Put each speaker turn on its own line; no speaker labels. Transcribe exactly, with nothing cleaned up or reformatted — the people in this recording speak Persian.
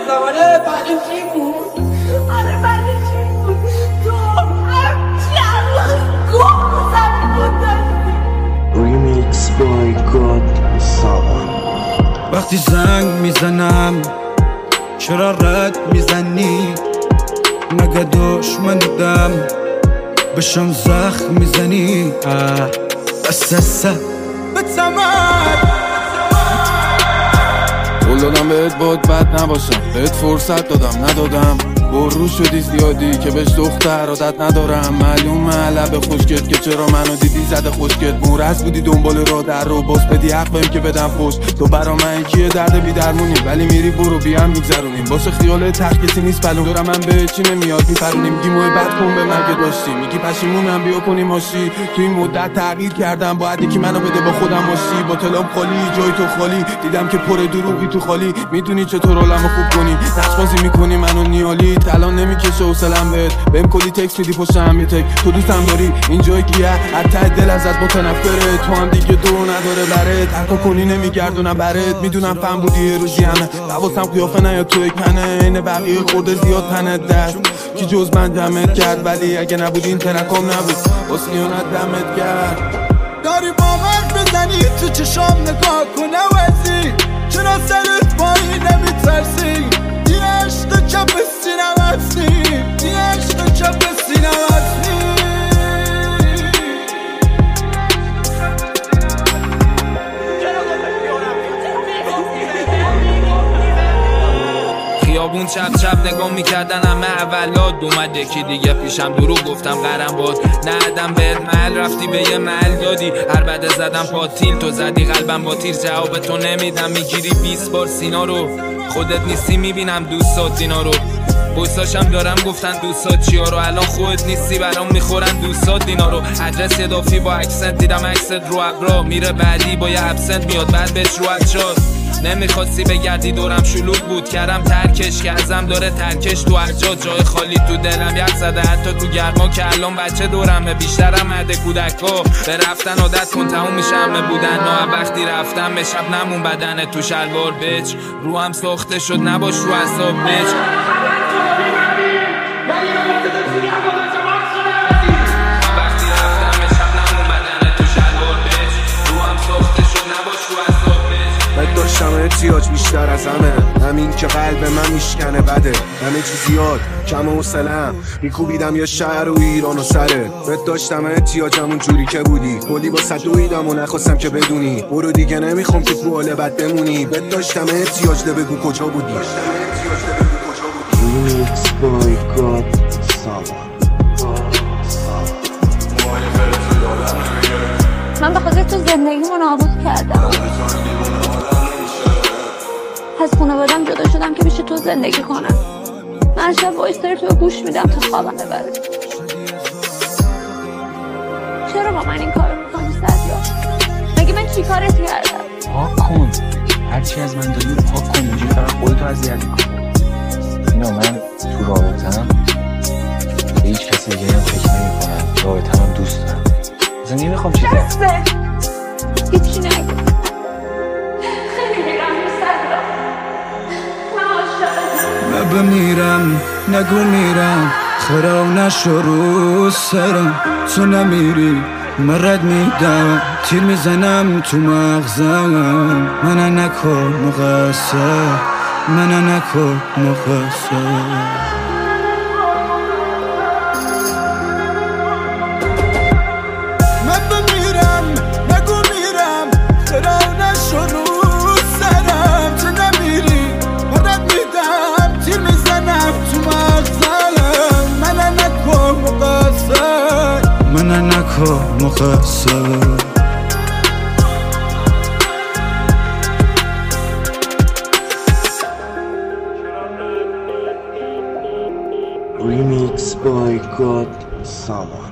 زمانه بعدشی بود. آره بعدشی بود. تو همچه گم بود داشتی.
Remix by God سامان.
وقتی زنگ میزنم چرا رد میزنی؟ مگه دشمنیدم بشم زخم میزنی؟ بسسه به تمام
قول دادم بهت باد بد نباشم، بهت فرصت دادم ندادم، برو شدی زیادی که بهش دختر عادت ندارم. معلومه لب خوشگت که چرا منو دیدی زده خوشگت، مورز بودی دنبال را در رو باز بدی حق بهم که بدم فوش. تو برا من کیه درد بی درمونی، ولی میری برو بیام میگذرونیم واسه خیال ترک کسی نیست بلون. دارم من به چی نمیاد میپرونیم، میگی محبت کن به من که داشتی، میگی پشیمونم بیا کنیم هاشی. تو این مدت تغییر کردم باید یکی منو بده با خودم باشی. با تلام خالی جای تو خالی، دیدم که پر دروغی تو خالی. میدونی چطور حالمو خوب کنی، نقش بازی میکنی منو نیالی. الان نمیکشه حوصله‌ام بهت، بهم کلی تکس میدی پشتم یه تک. تو دوستم داری اینجای کیه، حتی دل ازت متنفره. تو هم دیگه دو نداره برات، هر کنی نمیگردونم برات. میدونم فهم بودی یه روزی همه، حواسم قیافه نیاد تو کنه. این بقیه خورده زیاد تنت دست کی جز من دمت کرد، ولی اگه نبود این ترکام نبود واسه خیانت دمت کرد.
داری با من بزنی تو چشام نگاه کن وزی، چرا سرت پایی نمیترسی؟ یه عشق چپ سینم هستی، یه عشق چپ سینم هستی.
خیابون چپ چپ نگاه میکردن همه اولاد، اومد یکی دیگه پیشم دروغ گفتم قرم باد. ندم بهت محل رفتی به یه محل دادی، هر بده زدم پاتیل تو زدی قلبم با تیر. جواب تو نمیدم میگیری بیست بار سینا رو، خودت نیستی میبینم دوستات دینا رو. بوساشم دارم گفتن دوستات چیا رو، الان خودت نیستی برام میخورن دوستات دینا رو. ادرس اضافی با اکسنت دیدم اکست رو ابرا، میره بعدی با یه ابسنت میاد بعد بهش رو اکشاد. نمیخواستی بگردی دورم شلوغ بود، کردم ترکش که ازم داره ترکش. تو هر جا جای خالی تو دلم یک زده، حتی تو گرما که الان بچه دورمه. بیشترم عده کودکا به رفتن عادت کن تموم میشه همه بودن. نه وقتی رفتم به شب نمون بدنه تو شلوار بچ، رو هم ساخته شد نباش رو اصاب بچ.
داشتم احتیاج بیشتر از همه، همین که قلب من میشکنه بده. همه چی زیاد کم حوصله‌ام، میکوبیدم یه شهر و ایران و سره. بهت داشتم احتیاج همون جوری که بودی، کلی با صد دویدم و نخواستم که بدونی. برو دیگه نمیخوام که تو حال بد بمونی. بهت داشتم احتیاج ده بگو کجا بودی.
Remix by God سامان.
من به خاطر تو زندگیمو نابود کردم، از خانوادم جدا شدم که میشه تو زندگی کنم. من شب وایستر تو گوش میدم تا خوابم ببره. چرا با من این کارو میکنی سریا؟ مگه من چی کارت کردم؟
پاک کن هرچی از من داری پاک کن، اینجوری فقط خودتو اذیت میکنی. اینا من تو رابطه‌ام به هیچ کسی دیگه هم فکر نمیکنم، رابطه‌م هم دوست دارم. اصلا نمیخوام چیزی
دسته هیچی نگو.
بمیرم نگو میرم، خراب نشو رو سرم. تو نمیری من رد میدم، تیر میزنم تو مغزم. من نکن مقصر، من نکن مقصر. من نکن مقصر.
Remix by God سامان.